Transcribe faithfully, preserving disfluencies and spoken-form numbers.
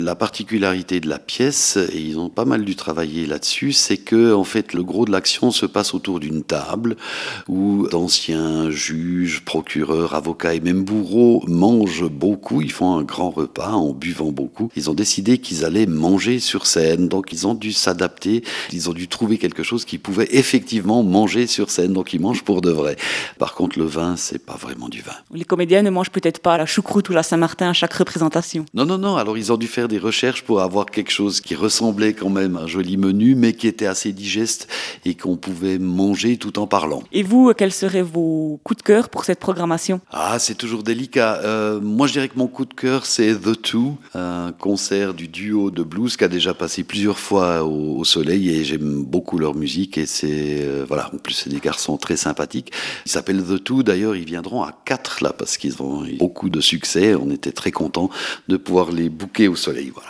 La particularité de la pièce, et ils ont pas mal dû travailler là-dessus, c'est que en fait le gros de l'action se passe autour d'une table où d'anciens juges, procureurs, avocats et même bourreaux mangent beaucoup. Ils font un grand repas en buvant beaucoup. Ils ont décidé qu'ils allaient manger sur scène, donc ils ont dû s'adapter. Ils ont dû trouver quelque chose qu'ils pouvaient effectivement manger sur scène, donc ils mangent pour de vrai. Par contre, le vin, c'est pas vraiment du vin. Les comédiens ne mangent peut-être pas la choucroute ou la Saint-Martin à chaque représentation. Non, non, non. Alors, ils ont dû faire des recherches pour avoir quelque chose qui ressemblait quand même à un joli menu, mais qui était assez digeste et qu'on pouvait manger tout en parlant. Et vous, quels seraient vos coups de cœur pour cette programmation ? Ah, c'est toujours délicat. Euh, moi, je dirais que mon coup de cœur, c'est The Two, un concert du duo de blues qui a déjà passé plusieurs fois au, au Soleil et j'aime beaucoup leur musique et c'est, euh, voilà, en plus, c'est des garçons très sympathiques. Ils s'appellent The Two, d'ailleurs, ils viendront à quatre là parce qu'ils ont eu beaucoup de succès. On était très contents de pouvoir les booker au Soleil, voilà.